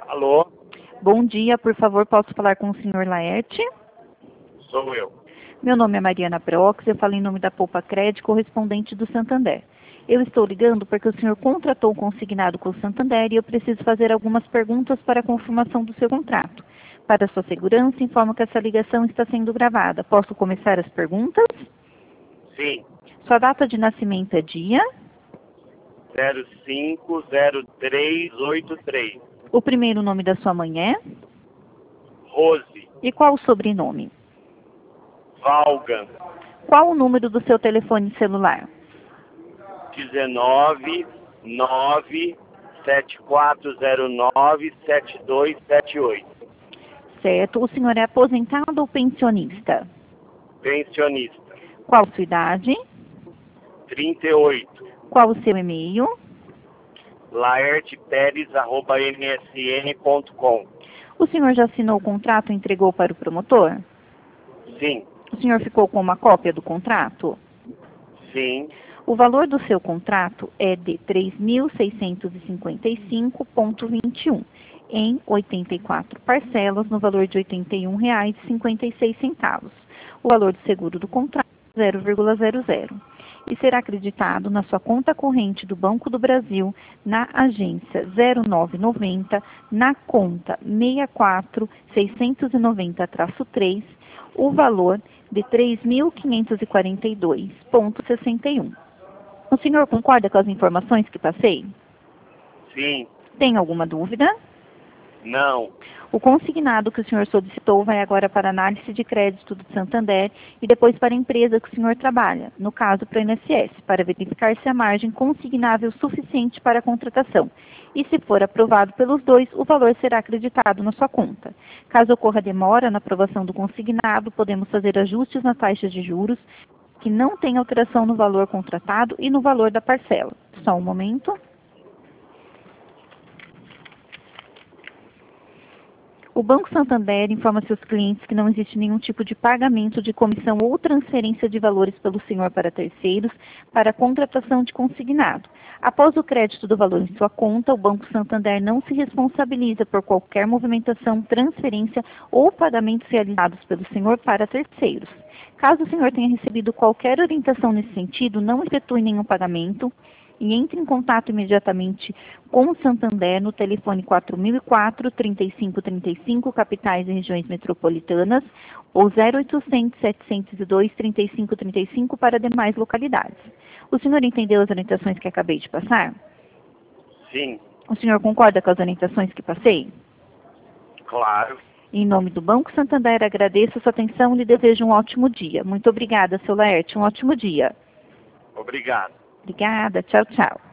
Alô? Bom dia, por favor, posso falar com o senhor Laerte? Sou eu. Meu nome é Mariana Brox, eu falo em nome da Poupa Crédito, correspondente do Santander. Eu estou ligando porque o senhor contratou um consignado com o Santander e eu preciso fazer algumas perguntas para a confirmação do seu contrato. Para sua segurança, informo que essa ligação está sendo gravada. Posso começar as perguntas? Sim. Sua data de nascimento é dia? 050383. O primeiro nome da sua mãe é? Rose. E qual o sobrenome? Valgan. Qual o número do seu telefone celular? 19974097278. Certo. O senhor é aposentado ou pensionista? Pensionista. Qual sua idade? 38. Qual o seu e-mail? laerteperez@msn.com. O senhor já assinou o contrato e entregou para o promotor? Sim. O senhor ficou com uma cópia do contrato? Sim. O valor do seu contrato é de R$ 3.655,21, em 84 parcelas, no valor de R$ 81,56. O valor do seguro do contrato é 0,00 e será acreditado na sua conta corrente do Banco do Brasil, na agência 0990, na conta 64690-3, o valor de R$ 3.542,61. O senhor concorda com as informações que passei? Sim. Tem alguma dúvida? Não. O consignado que o senhor solicitou vai agora para a análise de crédito do Santander e depois para a empresa que o senhor trabalha, no caso para o INSS, para verificar se a margem consignável é suficiente para a contratação. E se for aprovado pelos dois, o valor será acreditado na sua conta. Caso ocorra demora na aprovação do consignado, podemos fazer ajustes na taxa de juros, que não tem alteração no valor contratado e no valor da parcela. Só um momento. O Banco Santander informa seus clientes que não existe nenhum tipo de pagamento de comissão ou transferência de valores pelo senhor para terceiros para a contratação de consignado. Após o crédito do valor em sua conta, o Banco Santander não se responsabiliza por qualquer movimentação, transferência ou pagamentos realizados pelo senhor para terceiros. Caso o senhor tenha recebido qualquer orientação nesse sentido, não efetue nenhum pagamento e entre em contato imediatamente com o Santander no telefone 4004-3535, capitais e regiões metropolitanas, ou 0800-702-3535 para demais localidades. O senhor entendeu as orientações que acabei de passar? Sim. O senhor concorda com as orientações que passei? Claro. Em nome do Banco Santander, agradeço a sua atenção e lhe desejo um ótimo dia. Muito obrigada, seu Laerte. Um ótimo dia. Obrigado. Obrigada. Tchau, tchau.